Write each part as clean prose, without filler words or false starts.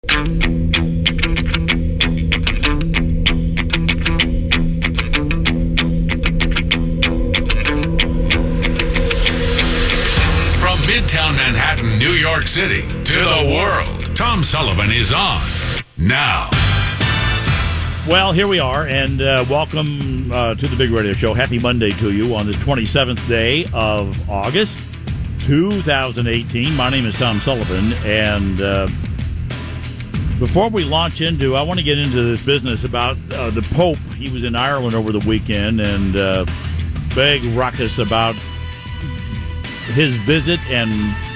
From Midtown Manhattan, New York City, to the world, Tom Sullivan is on now. Well, here we are, and welcome to the Big Radio Show. Happy Monday to you on the 27th day of August, 2018. My name is Tom Sullivan, and before we launch into, I want to get into this business about the Pope. He was in Ireland over the weekend, and big ruckus about his visit and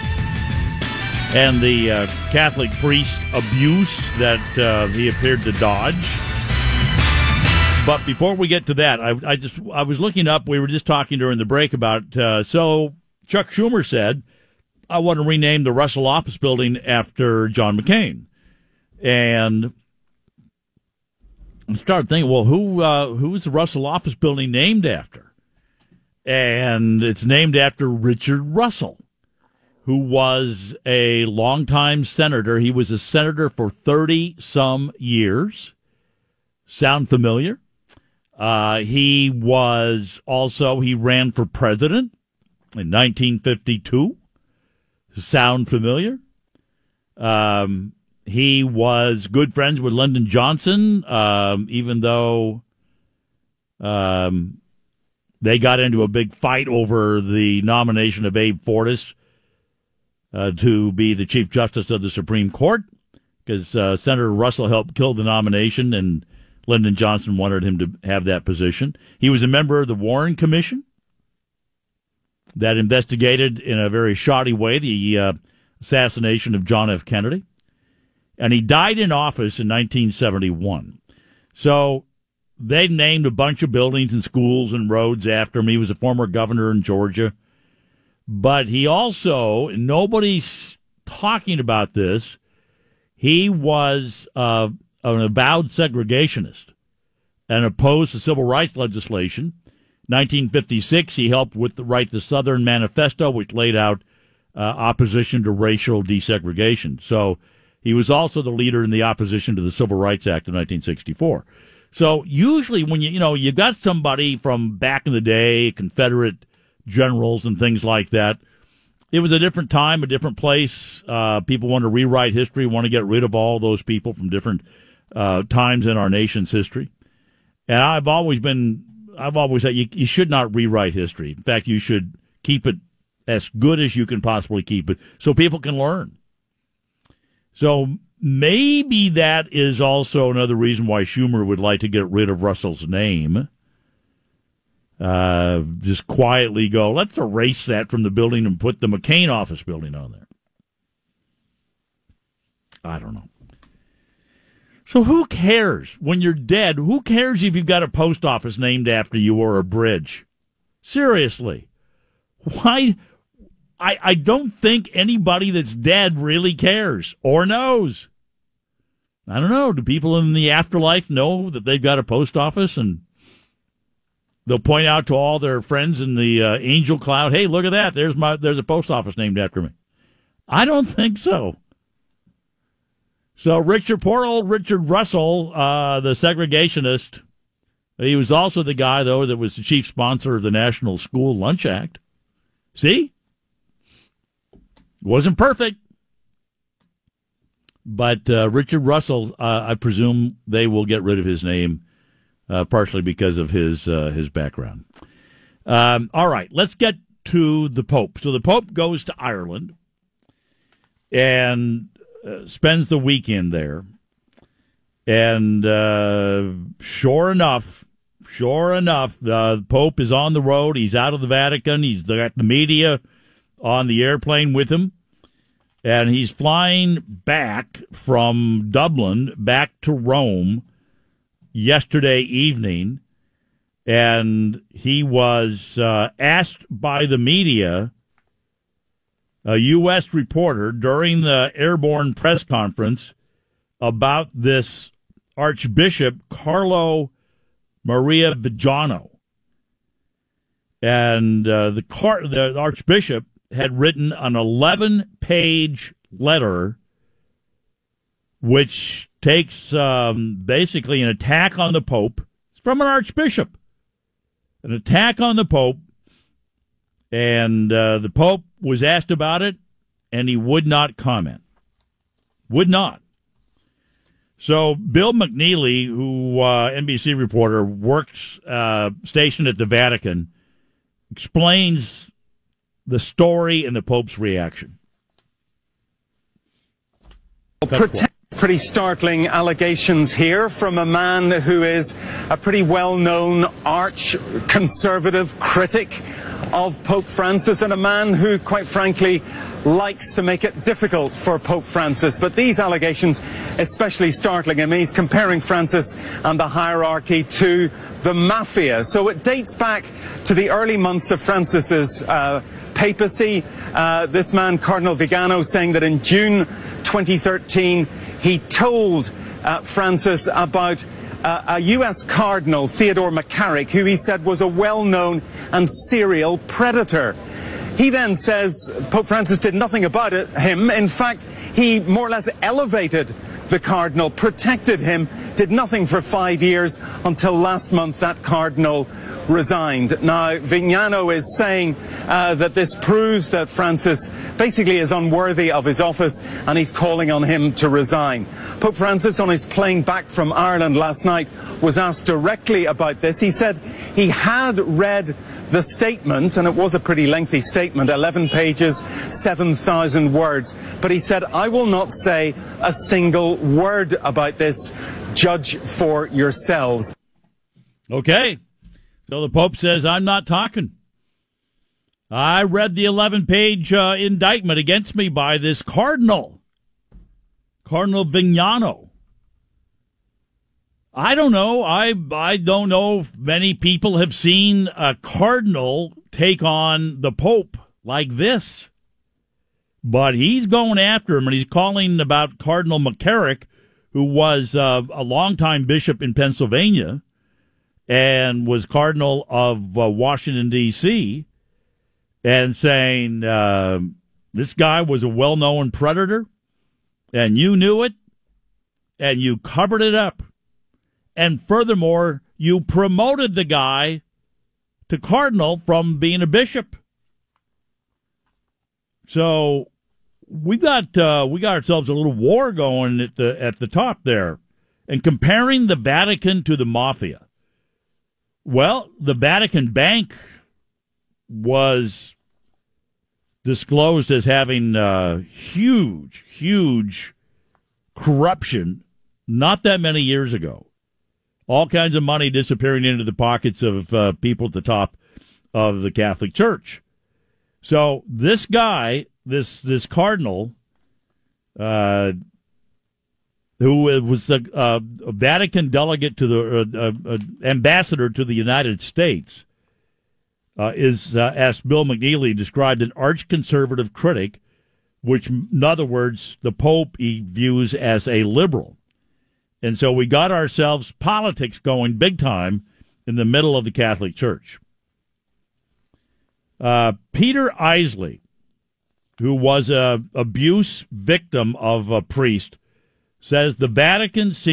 the Catholic priest abuse that he appeared to dodge. But before we get to that, I was looking up. We were just talking during the break about. So Chuck Schumer said, "I want to rename the Russell Office Building after John McCain," and I started thinking, well, who's the Russell Office Building named after? And it's named after Richard Russell, who was a longtime senator. He was a senator for 30-some years. Sound familiar? He ran for president in 1952. Sound familiar? He was good friends with Lyndon Johnson, even though they got into a big fight over the nomination of Abe Fortas to be the Chief Justice of the Supreme Court, because Senator Russell helped kill the nomination, and Lyndon Johnson wanted him to have that position. He was a member of the Warren Commission that investigated in a very shoddy way the assassination of John F. Kennedy, and he died in office in 1971. So they named a bunch of buildings and schools and roads after him. He was a former governor in Georgia. But he also, nobody's talking about this, he was an avowed segregationist and opposed to civil rights legislation. 1956, he helped write the Southern Manifesto, which laid out opposition to racial desegregation. So he was also the leader in the opposition to the Civil Rights Act of 1964. So usually when you've got somebody from back in the day, Confederate generals and things like that, it was a different time, a different place. People want to rewrite history, want to get rid of all those people from different times in our nation's history. And I've always said you should not rewrite history. In fact, you should keep it as good as you can possibly keep it so people can learn. So maybe that is also another reason why Schumer would like to get rid of Russell's name. Just quietly go, let's erase that from the building and put the McCain office building on there. I don't know. So who cares? When you're dead, who cares if you've got a post office named after you or a bridge? Seriously. Why? I don't think anybody that's dead really cares or knows. I don't know. Do people in the afterlife know that they've got a post office, and they'll point out to all their friends in the angel cloud, hey, look at that. There's a post office named after me. I don't think so. So poor old Richard Russell, the segregationist, he was also the guy, though, that was the chief sponsor of the National School Lunch Act. See? Wasn't perfect. But Richard Russell, I presume they will get rid of his name, partially because of his background. All right, let's get to the Pope. So the Pope goes to Ireland and spends the weekend there. And sure enough, the Pope is on the road. He's out of the Vatican. He's got the media on the airplane with him. And he's flying back from Dublin back to Rome yesterday evening. And he was asked by the media, a U.S. reporter, during the airborne press conference about this Archbishop Carlo Maria Viggiano. And the Archbishop had written an 11-page letter which takes basically an attack on the Pope from an archbishop. An attack on the Pope, and the Pope was asked about it, and he would not comment. Would not. So Bill McNeely, who NBC reporter, works stationed at the Vatican, explains the story and the Pope's reaction. Pretty startling allegations here from a man who is a pretty well-known arch-conservative critic of Pope Francis, and a man who, quite frankly, likes to make it difficult for Pope Francis. But these allegations especially startling. I mean, he's comparing Francis and the hierarchy to the mafia. So it dates back to the early months of Francis's papacy. This man, Cardinal Vigano, saying that in June 2013, he told Francis about a U.S. Cardinal, Theodore McCarrick, who he said was a well-known and serial predator. He then says Pope Francis did nothing about him. In fact, he more or less elevated the cardinal, protected him, did nothing for 5 years until last month that cardinal resigned. Now, Vignano is saying that this proves that Francis basically is unworthy of his office, and he's calling on him to resign. Pope Francis, on his plane back from Ireland last night, was asked directly about this. He said he had read the statement, and it was a pretty lengthy statement, 11 pages, 7,000 words. But he said, I will not say a single word about this. Judge for yourselves. Okay. So the Pope says, I'm not talking. I read the 11-page indictment against me by this cardinal, Cardinal Vignano. I don't know. I don't know if many people have seen a cardinal take on the Pope like this. But he's going after him, and he's calling about Cardinal McCarrick, who was a longtime bishop in Pennsylvania and was cardinal of Washington, D.C., and saying this guy was a well-known predator, and you knew it, and you covered it up. And furthermore, you promoted the guy to cardinal from being a bishop. So we got ourselves a little war going at the top there, and comparing the Vatican to the mafia. Well, the Vatican Bank was disclosed as having huge corruption not that many years ago. All kinds of money disappearing into the pockets of people at the top of the Catholic Church. So this guy, this cardinal, who was a Vatican delegate to the ambassador to the United States, is, as Bill McNeely described, an arch-conservative critic, which, in other words, the Pope he views as a liberal. And so we got ourselves politics going big time in the middle of the Catholic Church. Peter Isley, who was an abuse victim of a priest, says the Vatican doesn't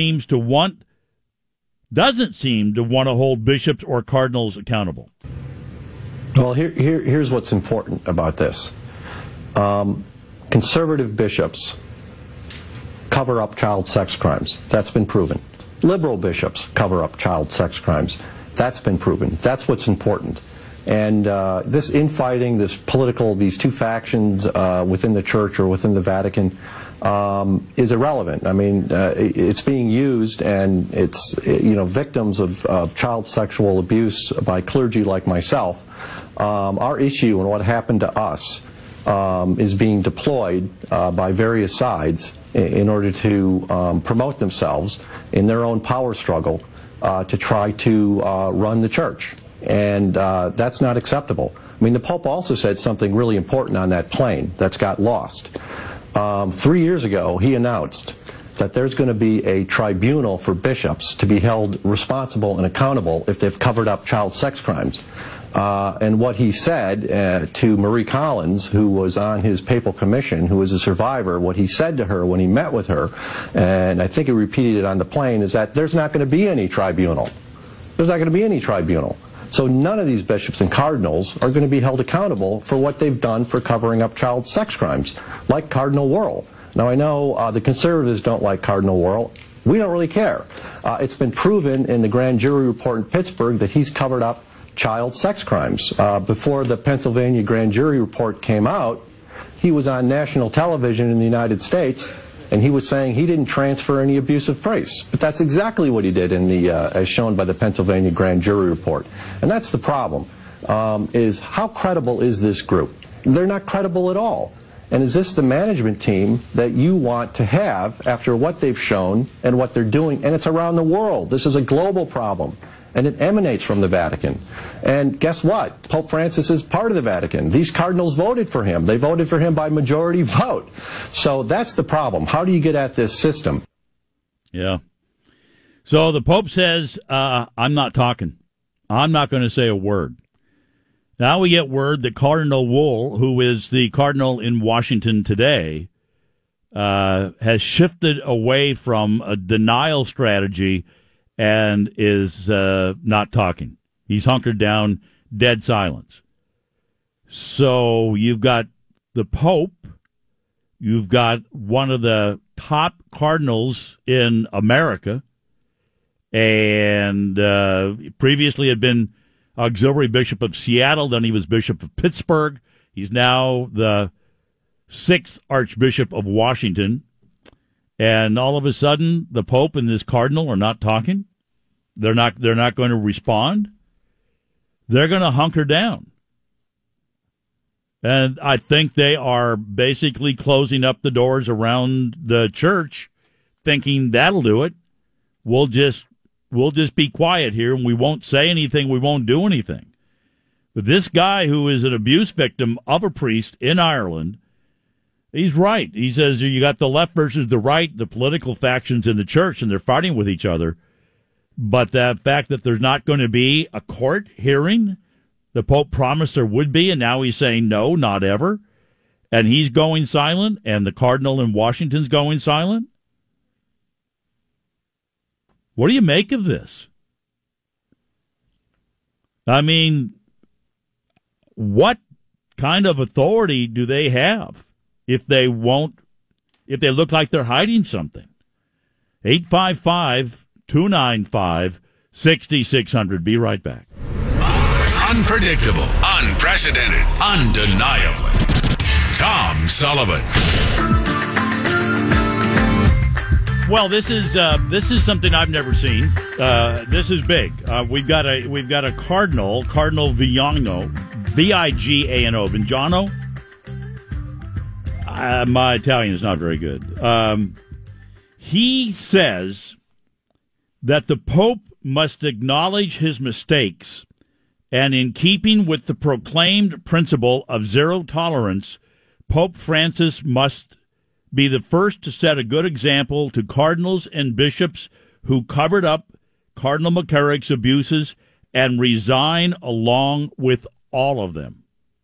seem to want to hold bishops or cardinals accountable. Well, here's what's important about this. Conservative bishops cover up child sex crimes. That's been proven. Liberal bishops cover up child sex crimes. That's been proven. That's what's important. And this infighting, these two factions within the church or within the Vatican is irrelevant. I mean, it's being used, and it's, victims of child sexual abuse by clergy like myself. Our issue and what happened to us is being deployed by various sides in order to promote themselves in their own power struggle to try to run the church. And that's not acceptable. I mean, the Pope also said something really important on that plane that's got lost. 3 years ago, he announced that there's going to be a tribunal for bishops to be held responsible and accountable if they've covered up child sex crimes. And what he said to Marie Collins, who was on his papal commission, who was a survivor, what he said to her when he met with her, and I think he repeated it on the plane, is that there's not going to be any tribunal. There's not going to be any tribunal. So none of these bishops and cardinals are going to be held accountable for what they've done for covering up child sex crimes, like Cardinal Wuerl. Now, I know the conservatives don't like Cardinal Wuerl. We don't really care. It's been proven in the grand jury report in Pittsburgh that he's covered up child sex crimes. Before the Pennsylvania grand jury report came out, he was on national television in the United States, and he was saying he didn't transfer any abusive priests. But that's exactly what he did in the, as shown by the Pennsylvania grand jury report. And that's the problem, is how credible is this group? They're not credible at all. And is this the management team that you want to have after what they've shown and what they're doing? And it's around the world. This is a global problem. And it emanates from the Vatican. And guess what? Pope Francis is part of the Vatican. These cardinals voted for him. They voted for him by majority vote. So that's the problem. How do you get at this system? Yeah. So the Pope says, I'm not talking. I'm not going to say a word. Now we get word that Cardinal Wuerl, who is the cardinal in Washington today, has shifted away from a denial strategy and is not talking. He's hunkered down, dead silence. So you've got the Pope, you've got one of the top cardinals in America, and previously had been auxiliary bishop of Seattle, then he was bishop of Pittsburgh. He's now the 6th Archbishop of Washington. And all of a sudden, the Pope and this cardinal are not talking. They're not going to respond. They're going to hunker down. And I think they are basically closing up the doors around the church, thinking that'll do it. We'll just be quiet here, and we won't say anything. We won't do anything. But this guy who is an abuse victim of a priest in Ireland, he's right. He says you got the left versus the right, the political factions in the church, and they're fighting with each other. But the fact that there's not going to be a court hearing, the Pope promised there would be, and now he's saying no, not ever. And he's going silent, and the cardinal in Washington's going silent. What do you make of this? I mean, what kind of authority do they have if they look like they're hiding something? 855-295-6600. Be right back. Unpredictable, unprecedented, undeniable. Tom Sullivan. Well, this is something I've never seen. This is big. We've got a Cardinal Vigano, Vigano, Vigano. My Italian is not very good. He says that the Pope must acknowledge his mistakes, and in keeping with the proclaimed principle of zero tolerance, Pope Francis must be the first to set a good example to cardinals and bishops who covered up Cardinal McCarrick's abuses and resign along with all of them.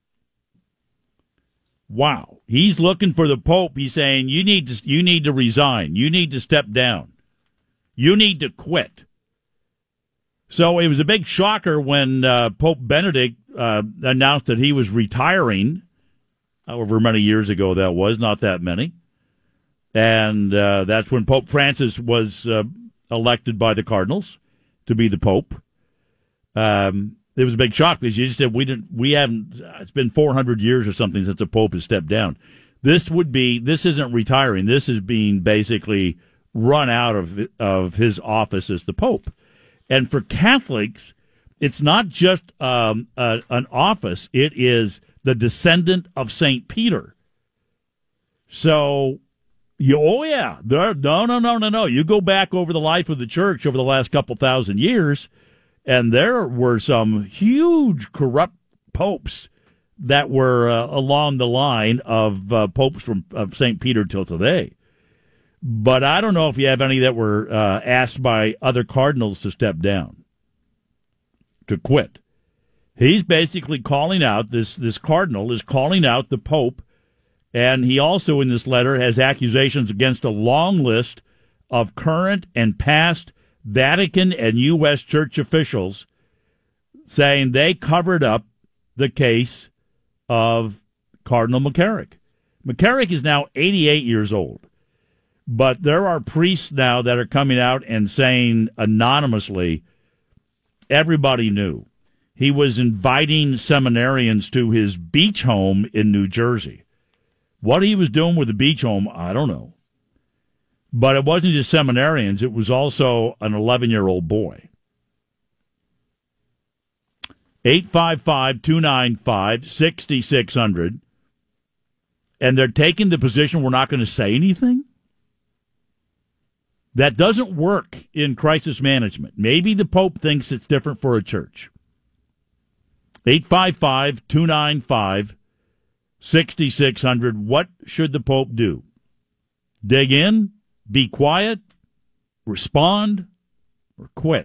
Wow. He's looking for the Pope. He's saying, you need to resign. You need to step down. You need to quit. So it was a big shocker when Pope Benedict announced that he was retiring, however many years ago that was, not that many. And that's when Pope Francis was elected by the cardinals to be the Pope. It was a big shock because you just said it's been 400 years or something since a Pope has stepped down. This isn't retiring. This is being basically run out of his office as the Pope. And for Catholics, it's not just an office. It is the descendant of St. Peter. So, no. You go back over the life of the church over the last couple thousand years, and there were some huge corrupt popes that were along the line of popes of St. Peter till today. But I don't know if you have any that were asked by other cardinals to step down, to quit. He's basically calling out, this cardinal is calling out the Pope, and he also in this letter has accusations against a long list of current and past Vatican and U.S. church officials, saying they covered up the case of Cardinal McCarrick. McCarrick is now 88 years old, but there are priests now that are coming out and saying anonymously, everybody knew. He was inviting seminarians to his beach home in New Jersey. What he was doing with the beach home, I don't know. But it wasn't just seminarians, it was also an 11-year-old boy. 855-295-6600. And they're taking the position we're not going to say anything? That doesn't work in crisis management. Maybe the Pope thinks it's different for a church. 855-295-6600. What should the Pope do? Dig in, be quiet, respond, or quit?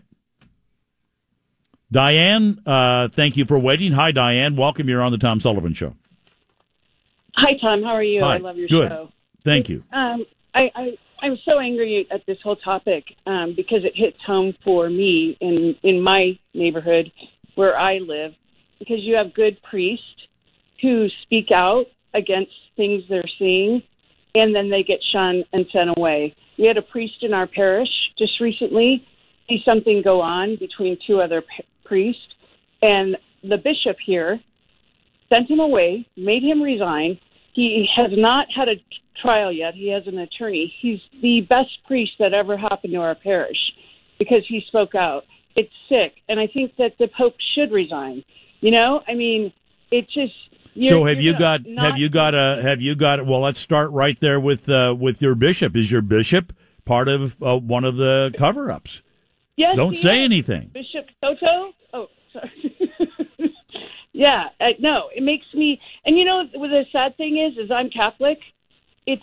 Diane, thank you for waiting. Hi, Diane. Welcome. You're on the Tom Sullivan Show. Hi, Tom. How are you? Hi. I love your Good. show. Thank you. I'm so angry at this whole topic because it hits home for me in my neighborhood where I live, because you have good priests who speak out against things they're seeing, and then they get shunned and sent away. We had a priest in our parish just recently see something go on between two other priests, and the bishop here sent him away, made him resign. He has not had a trial yet. He has an attorney. He's the best priest that ever happened to our parish because he spoke out. It's sick, and I think that the Pope should resign. You know, I mean, it's just. So have you got? Well, let's start right there with your bishop. Is your bishop part of one of the cover-ups? Yes. Don't say anything. Bishop Toto. Oh, sorry. Yeah. No, it makes me. And you know, what the sad thing is I'm Catholic. It's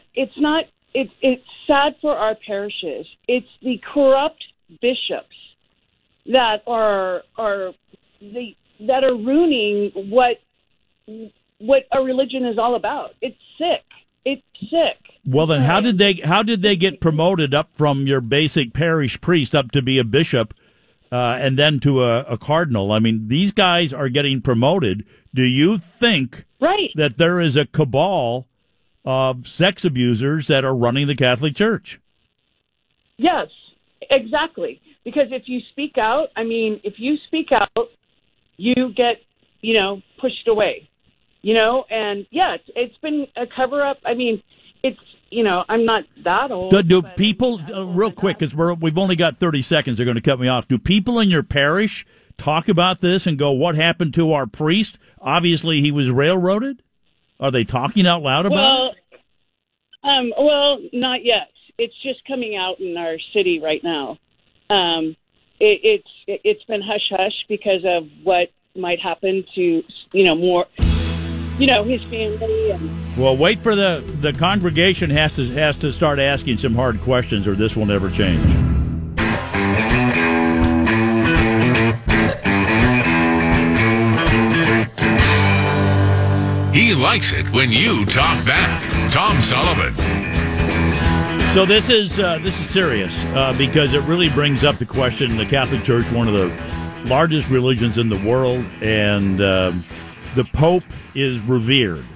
sad for our parishes. It's the corrupt bishops that are ruining what a religion is all about. It's sick. It's sick. Well, then how did they get promoted up from your basic parish priest up to be a bishop, and then to a cardinal? I mean, these guys are getting promoted. Do you think that there is a cabal of sex abusers that are running the Catholic Church? Yes, exactly. Because if you speak out, you get, pushed away, and yeah, it's been a cover up. I mean, it's, I'm not that old. Do people, real quick, because we've only got 30 seconds, they're going to cut me off. Do people in your parish talk about this and go, what happened to our priest? Obviously, he was railroaded. Are they talking out loud about it? Well, not yet. It's just coming out in our city right now. It's been hush hush because of what might happen to more his family. And well, wait for the congregation has to start asking some hard questions, or this will never change. He likes it when you talk back. Tom Sullivan. So this is serious because it really brings up the question. The Catholic Church, one of the largest religions in the world, and the Pope is revered.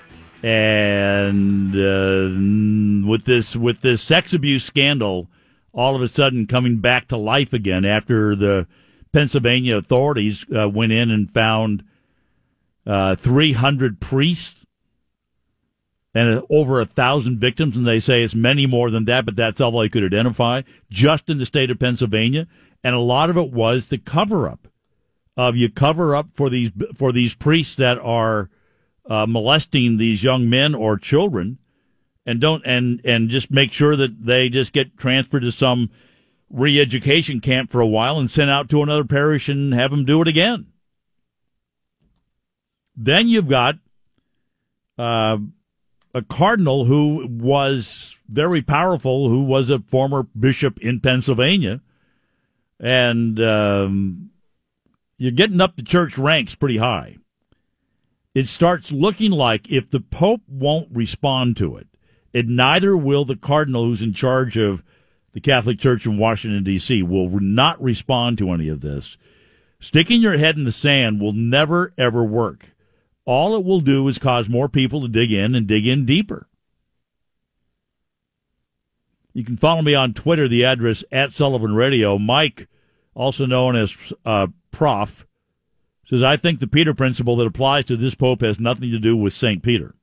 And with this sex abuse scandal, all of a sudden coming back to life again after the Pennsylvania authorities went in and found 300 priests and over 1,000 victims, and they say it's many more than that, but that's all they could identify, just in the state of Pennsylvania. And a lot of it was the cover-up of you cover up for these priests that are molesting these young men or children, and just make sure that they just get transferred to some re-education camp for a while and sent out to another parish and have them do it again. Then you've got a cardinal who was very powerful, who was a former bishop in Pennsylvania, and you're getting up the church ranks pretty high. It starts looking like if the Pope won't respond to it, and neither will the cardinal who's in charge of the Catholic Church in Washington, D.C., will not respond to any of this. Sticking your head in the sand will never, ever work. All it will do is cause more people to dig in and dig in deeper. You can follow me on Twitter, the address @SullivanRadio. Mike, also known as Prof., says, I think the Peter principle that applies to this Pope has nothing to do with St. Peter.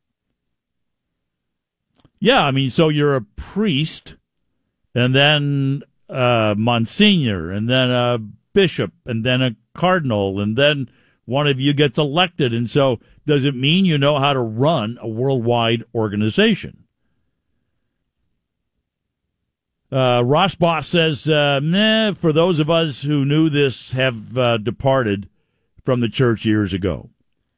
Yeah, I mean, so you're a priest, and then Monsignor, and then a bishop, and then a cardinal, and then one of you gets elected. And so does it mean you know how to run a worldwide organization? Ross Boss says, for those of us who knew this have departed from the church years ago.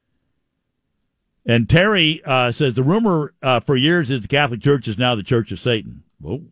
And Terry says, the rumor for years is the Catholic Church is now the Church of Satan. Whoa.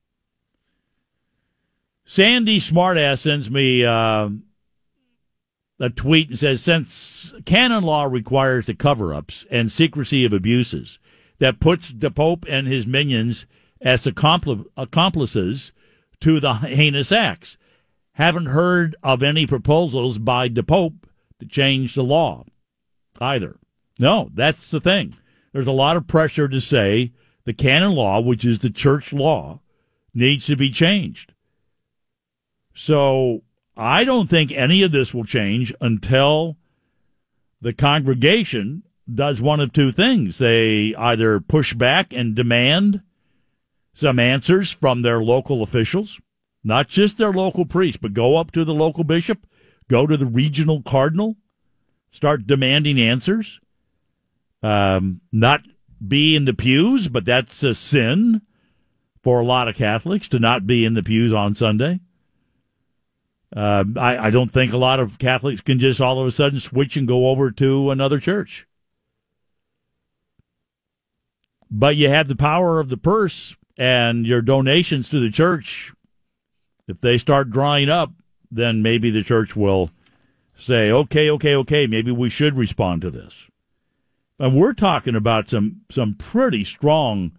Sandy Smartass sends me a tweet and says, since canon law requires the cover-ups and secrecy of abuses that puts the Pope and his minions as accomplices to the heinous acts, haven't heard of any proposals by the Pope to change the law either. No, that's the thing. There's a lot of pressure to say the canon law, which is the church law, needs to be changed. So I don't think any of this will change until the congregation does one of two things. They either push back and demand some answers from their local officials, not just their local priest, but go up to the local bishop, go to the regional cardinal, start demanding answers. Not be in the pews, but that's a sin for a lot of Catholics to not be in the pews on Sunday. I don't think a lot of Catholics can just all of a sudden switch and go over to another church. But you have the power of the purse, and your donations to the church, if they start drying up, then maybe the church will say, okay, maybe we should respond to this. And we're talking about some pretty strong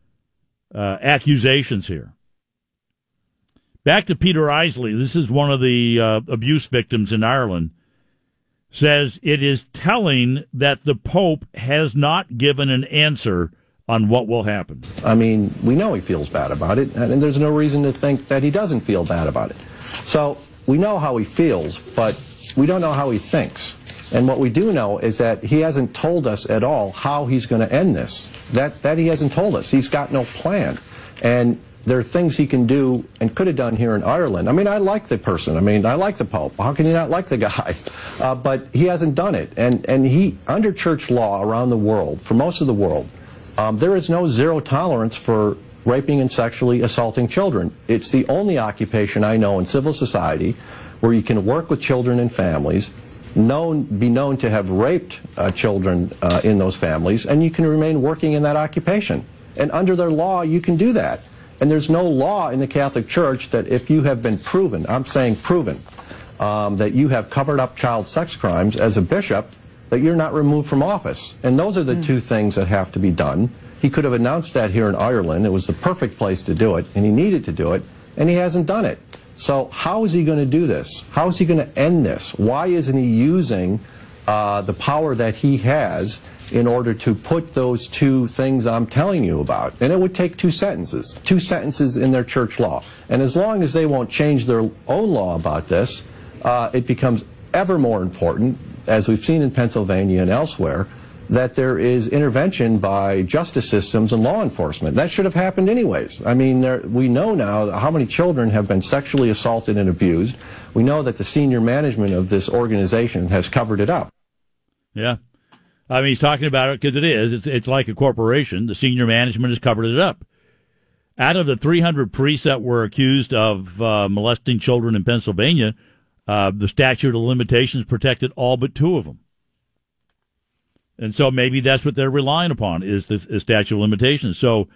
accusations here. Back to Peter Isley. This is one of the abuse victims in Ireland. Says it is telling that the Pope has not given an answer on what will happen. I mean, we know he feels bad about it, and there's no reason to think that he doesn't feel bad about it. So we know how he feels, but we don't know how he thinks. And what we do know is that he hasn't told us at all how he's going to end this. That he hasn't told us. He's got no plan. And there are things he can do and could have done here in Ireland. I mean, I like the person. I mean, I like the Pope. How can you not like the guy? But he hasn't done it. And he, under church law around the world, for most of the world, there is no zero tolerance for raping and sexually assaulting children. It's the only occupation I know in civil society where you can work with children and families, be known to have raped children in those families, and you can remain working in that occupation. And under their law, you can do that. And there's no law in the Catholic Church that if you have been proven, I'm saying proven, that you have covered up child sex crimes as a bishop, that you're not removed from office. And those are the two things that have to be done. He could have announced that here in Ireland. It was the perfect place to do it, and he needed to do it, and he hasn't done it. So how is he going to do this? How is he going to end this? Why isn't he using the power that he has in order to put those two things I'm telling you about? And it would take two sentences in their church law. And as long as they won't change their own law about this, it becomes ever more important, as we've seen in Pennsylvania and elsewhere, that there is intervention by justice systems and law enforcement. That should have happened anyways. I mean, we know now how many children have been sexually assaulted and abused. We know that the senior management of this organization has covered it up. Yeah. I mean, he's talking about it because it is. It's like a corporation. The senior management has covered it up. Out of the 300 priests that were accused of molesting children in Pennsylvania, the statute of limitations protected all but 2 of them. And so maybe that's what they're relying upon is the statute of limitations. So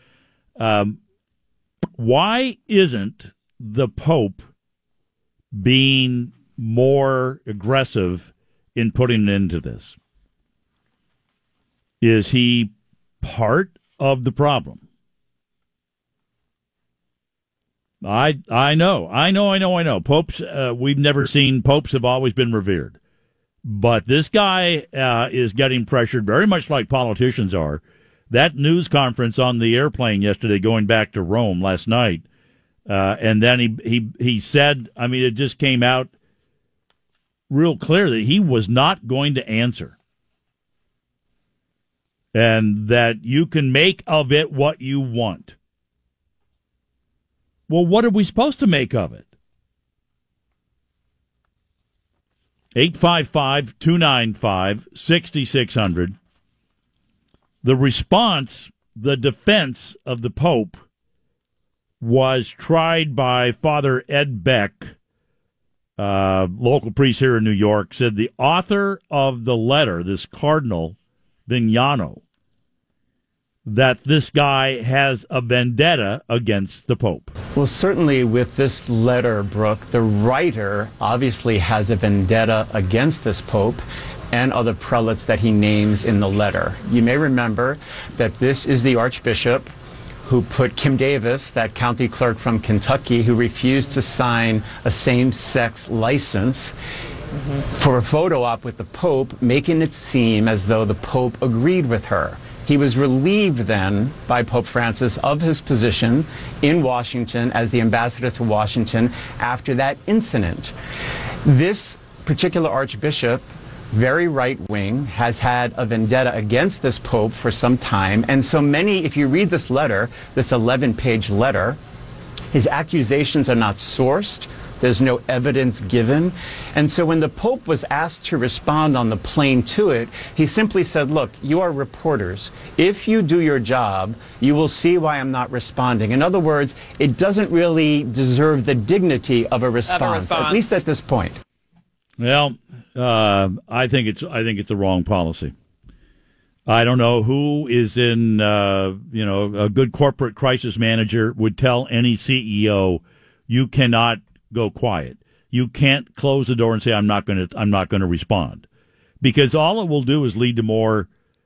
why isn't the Pope being more aggressive in putting an end to this? Is he part of the problem? I know. Popes, we've never seen popes have always been revered. But this guy is getting pressured very much like politicians are. That news conference on the airplane yesterday going back to Rome last night, and then he said, I mean, it just came out real clear that he was not going to answer. And that you can make of it what you want. Well, what are we supposed to make of it? 855-295-6600. The response, the defense of the Pope, was tried by Father Ed Beck, local priest here in New York, said the author of the letter, this Cardinal Vignano, that this guy has a vendetta against the Pope. Well, certainly with this letter, Brooke, the writer obviously has a vendetta against this Pope and other prelates that he names in the letter. You may remember that this is the Archbishop who put Kim Davis, that county clerk from Kentucky, who refused to sign a same-sex license for a photo op with the Pope, making it seem as though the Pope agreed with her. He was relieved then by Pope Francis of his position in Washington as the ambassador to Washington after that incident. This particular archbishop, very right-wing, has had a vendetta against this Pope for some time. And so many, if you read this letter, this 11-page letter, his accusations are not sourced. There's no evidence given. And so when the Pope was asked to respond on the plane to it, he simply said, look, you are reporters. If you do your job, you will see why I'm not responding. In other words, it doesn't really deserve the dignity of a response. At least at this point. Well, I think it's the wrong policy. I don't know who is in, a good corporate crisis manager would tell any CEO, you cannot go quiet. You can't close the door and say I'm not going to respond, because all it will do is lead to more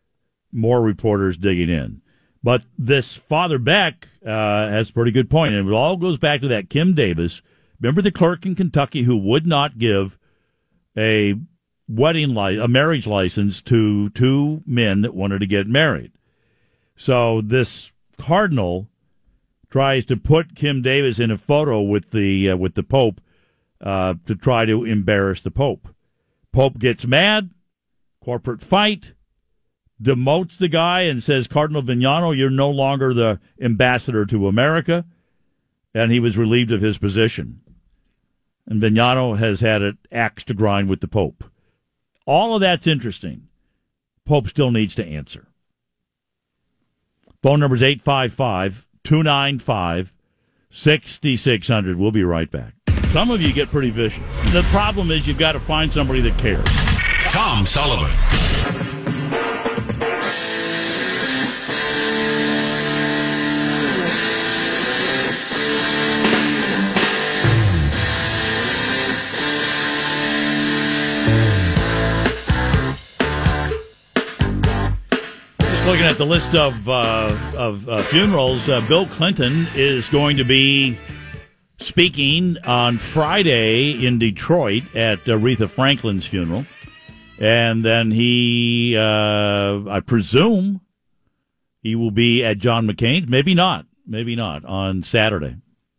reporters digging in. But this Father Beck has a pretty good point, and it all goes back to that Kim Davis. Remember the clerk in Kentucky who would not give a marriage license to two men that wanted to get married. So this cardinal tries to put Kim Davis in a photo with the Pope to try to embarrass the Pope. Pope gets mad, corporate fight, demotes the guy and says, Cardinal Vignano, you're no longer the ambassador to America, and he was relieved of his position. And Vignano has had an axe to grind with the Pope. All of that's interesting. Pope still needs to answer. Phone number is 855-295-6600. We'll be right back. Some of you get pretty vicious. The problem is you've got to find somebody that cares. Tom Sullivan. Looking at the list of funerals, Bill Clinton is going to be speaking on Friday in Detroit at Aretha Franklin's funeral. And then he, I presume, he will be at John McCain's. Maybe not, on Saturday.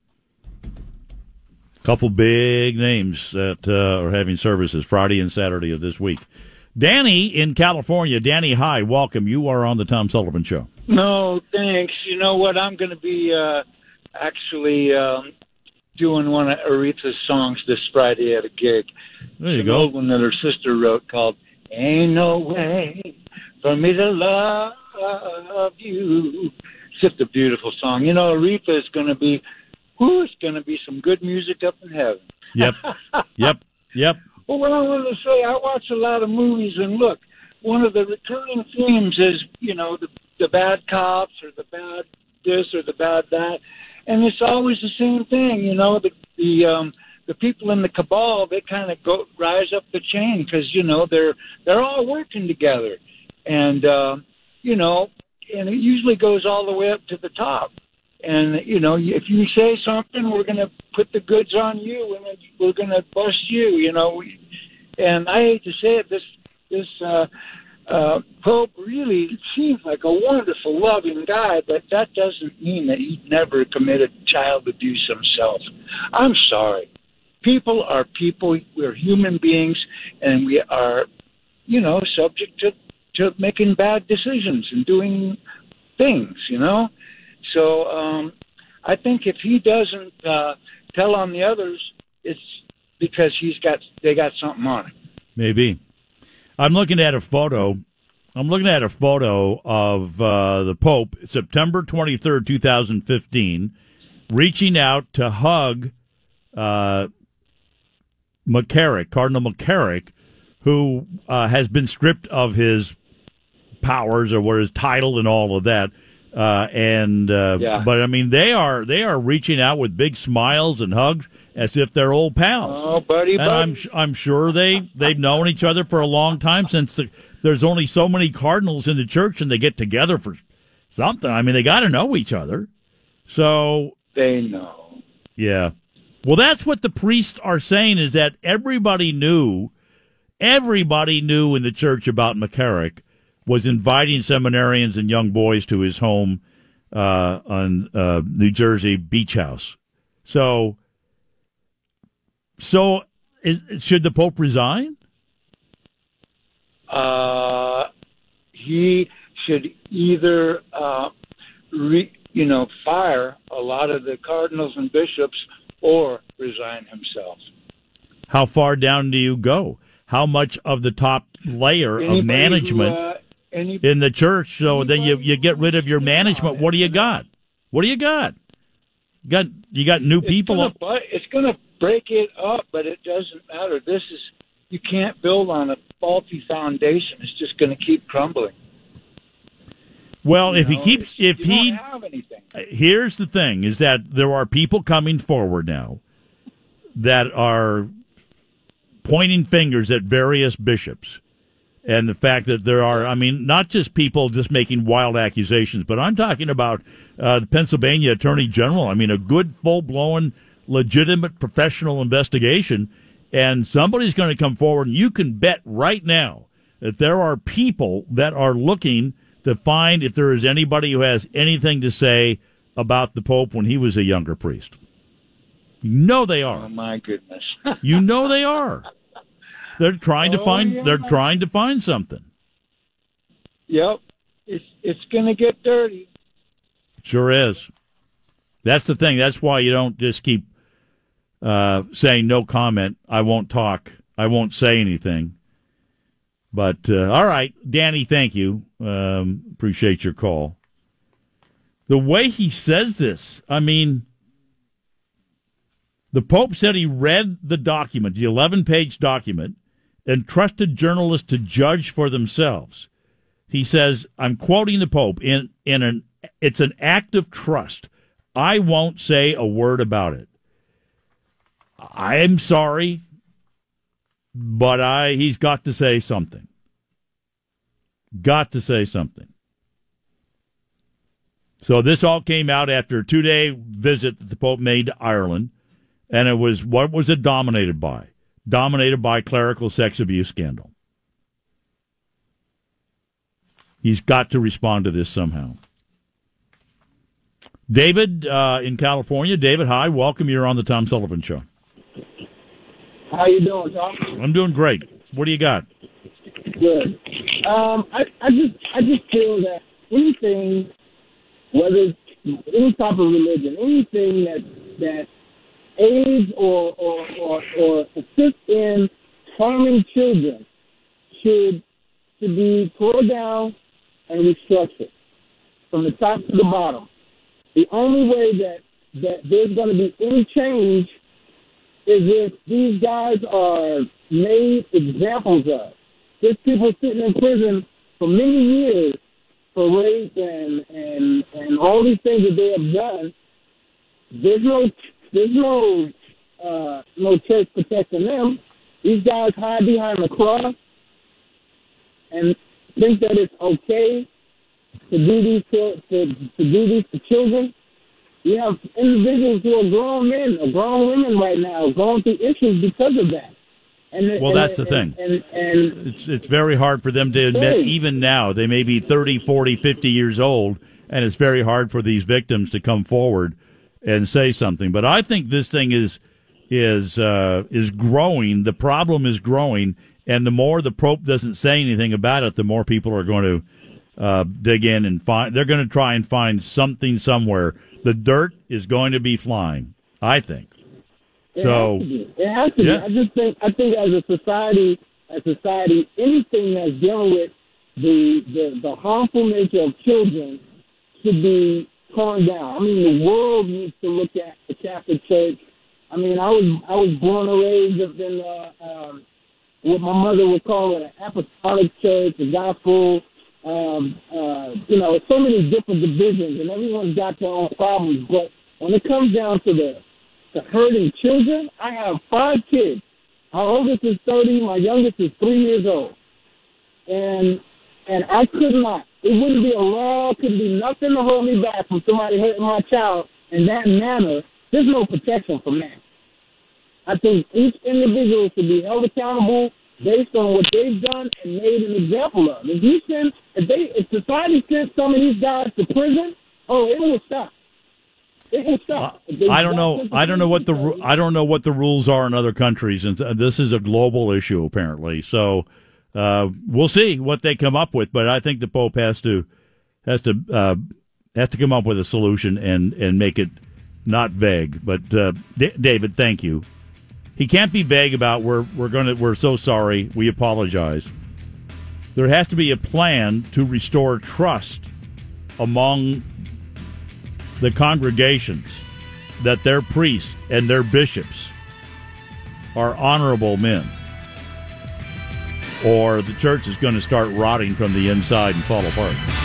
A couple big names that are having services Friday and Saturday of this week. Danny in California. Danny, hi, welcome. You are on the Tom Sullivan Show. No, thanks. You know what? I'm going to be actually doing one of Aretha's songs this Friday at a gig. There you An go. old one that her sister wrote called Ain't No Way for Me to Love You. It's just a beautiful song. You know, Aretha is going to be, it's going to be some good music up in heaven. Yep. Well, what I wanted to say, I watch a lot of movies, and look, one of the recurring themes is, the bad cops or the bad this or the bad that, and it's always the same thing. The the people in the cabal, they kind of rise up the chain because, they're all working together. And, and it usually goes all the way up to the top. And, if you say something, we're going to put the goods on you and we're going to bust you, And I hate to say it, this Pope really seems like a wonderful, loving guy, but that doesn't mean that he never committed child abuse himself. I'm sorry. People are people. We're human beings, and we are, subject to making bad decisions and doing things, So I think if he doesn't tell on the others, it's because they got something on it. Maybe. I'm looking at a photo. of the Pope, September 23rd, 2015, reaching out to hug McCarrick, Cardinal McCarrick, who has been stripped of his powers or his title and all of that. But I mean, they are reaching out with big smiles and hugs as if they're old pals. Oh, buddy. I'm sure they've known each other for a long time since there's only so many cardinals in the church and they get together for something. I mean, they got to know each other. So they know. Yeah. Well, that's what the priests are saying, is that everybody knew in the church about McCarrick was inviting seminarians and young boys to his home on New Jersey beach house. So should the Pope resign? He should either fire a lot of the cardinals and bishops or resign himself. How far down do you go? How much of the top layer of management in the church? So then you get rid of your management. What do you got? You got new people. It's going to break it up, but it doesn't matter. You can't build on a faulty foundation. It's just going to keep crumbling. Well, don't have anything. Here's the thing: is that there are people coming forward now that are pointing fingers at various bishops, and the fact that there are, not just people just making wild accusations, but I'm talking about the Pennsylvania Attorney General. A good, full-blown, legitimate, professional investigation, and somebody's going to come forward, and you can bet right now that there are people that are looking to find if there is anybody who has anything to say about the Pope when he was a younger priest. You know they are. Oh my goodness. You know they are. They're trying to find. Yeah. They're trying to find something. Yep, it's going to get dirty. Sure is. That's the thing. That's why you don't just keep saying no comment. I won't talk. I won't say anything. But all right, Danny. Thank you. Appreciate your call. The way he says this, the Pope said he read the document, the 11-page document, and trusted journalists to judge for themselves. He says, I'm quoting the Pope, it's an act of trust. I won't say a word about it. I'm sorry, but he's got to say something. Got to say something. So this all came out after a 2-day visit that the Pope made to Ireland. And what was it dominated by? Dominated by clerical sex abuse scandal. He's got to respond to this somehow. David in California. David, hi. Welcome. You're on the Tom Sullivan Show. How you doing, Tom? I'm doing great. What do you got? Good. I just feel that anything, whether it's any type of religion, anything that aids or assists in harming children should be pulled down and restructured from the top to the bottom. The only way that there's going to be any change is if these guys are made examples of. There's people sitting in prison for many years for rape and all these things that they have done. There's no no church protecting them. These guys hide behind the cross and think that it's okay to do these to children. You have individuals who are grown men or grown women right now going through issues because of that. That's the thing. It's very hard for them to admit, even now. They may be 30, 40, 50 years old, and it's very hard for these victims to come forward and say something. But I think this thing is growing. The problem is growing, and the more the Pope doesn't say anything about it, the more people are going to dig in and find. They're going to try and find something somewhere. The dirt is going to be flying, I think. It has to be. I think as a society, anything that's dealing with the harmful nature of children should be torn down. I mean, the world needs to look at the Catholic Church. I mean, I was born and raised up in what my mother would call an apostolic church, the gospel. So many different divisions, and everyone's got their own problems. But when it comes down to the hurting children, I have 5 kids. My oldest is 30, my youngest is 3 years old. And I could not. It wouldn't be a law, couldn't be nothing to hold me back from somebody hurting my child in that manner. There's no protection from that. I think each individual should be held accountable based on what they've done and made an example of. If society sent some of these guys to prison, it will stop. It will stop. I don't know what the rules are in other countries, and this is a global issue apparently. So we'll see what they come up with. But I think the Pope has to come up with a solution and make it not vague. But David, thank you. He can't be vague about we're so sorry, we apologize. There has to be a plan to restore trust among the congregations that their priests and their bishops are honorable men, or the church is going to start rotting from the inside and fall apart.